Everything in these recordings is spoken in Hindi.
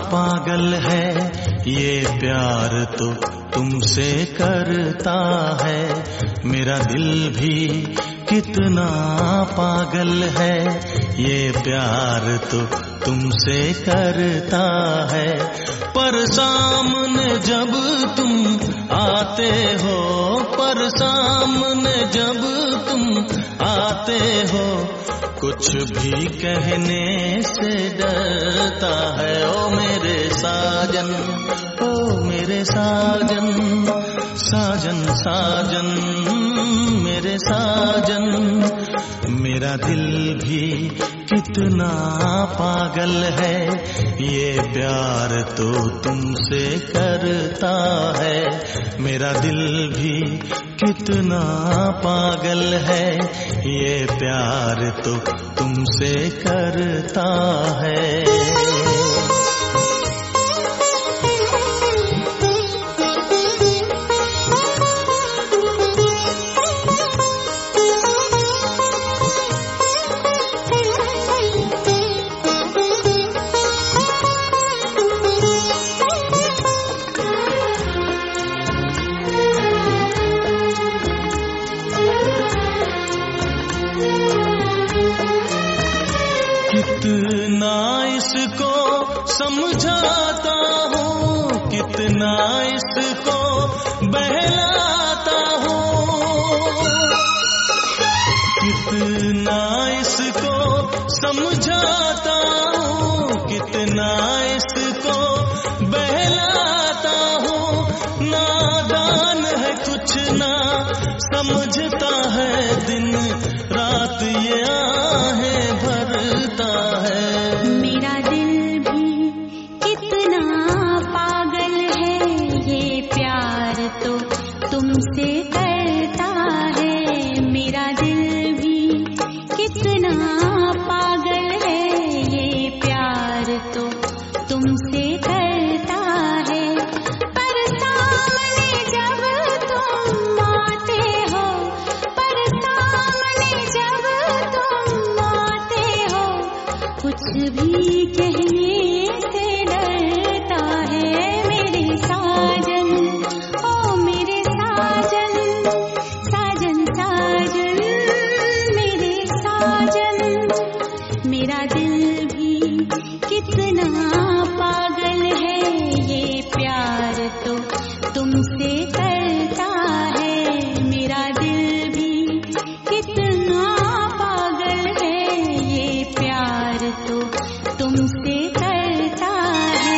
पागल है ये प्यार तो तुमसे करता है, मेरा दिल भी कितना पागल है ये प्यार तो तुमसे करता है। पर सामने जब तुम आते हो, पर सामने जब तुम आते हो, कुछ भी कहने से डरता है। ओ मेरे साजन, ओ मेरे साजन, साजन साजन मेरे साजन, मेरा दिल भी कितना पागल है ये प्यार तो तुमसे करता है, मेरा दिल भी कितना पागल है ये प्यार तो तुमसे करता है। कितना इसको समझाता हूँ, कितना इसको बहलाता हूँ, कितना इसको समझाता हूँ, कितना इसको बहलाता हूँ। नादान है कुछ ना समझता है, दिन रात ये आहें भरता है। मेरा दिल भी कितना पागल है ये प्यार तो तुमसे करता है, मेरा दिल भी कितना पागल है ये प्यार तो तुमसे करता है। पर सामने जब तुम आते हो, पर सामने जब तुम आते हो, कुछ भी कहने से डरता है। मेरे साजन, ओ मेरे साजन, साजन साजन मेरे साजन, मेरा दिल भी कितना पागल है ये प्यार तो तुमसे करता है, मेरा दिल भी कितना पागल है ये प्यार तो तुमसे करता है।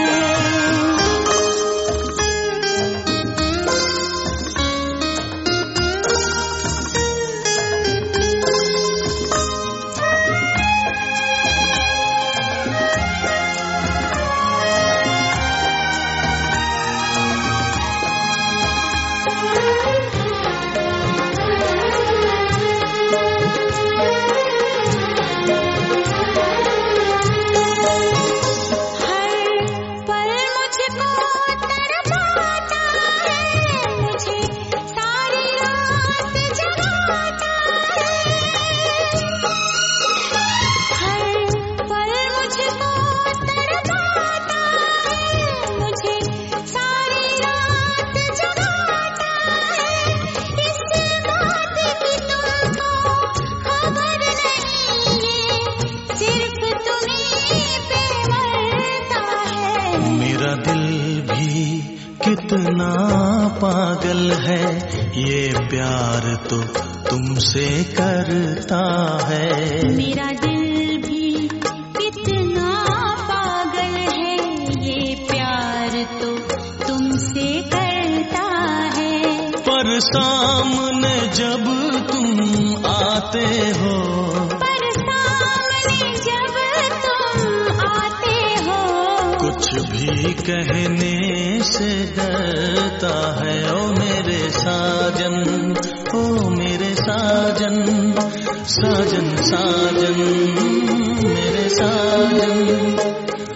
मेरा दिल भी कितना पागल है ये प्यार तो तुमसे करता है, मेरा दिल भी कितना पागल है ये प्यार तो तुमसे करता है। पर सामने जब तुम आते हो, पर सामने जब तुम आते हो, कुछ भी कहने से डरता है। ओ मेरे साजन, ओ मेरे साजन, साजन साजन मेरे साजन,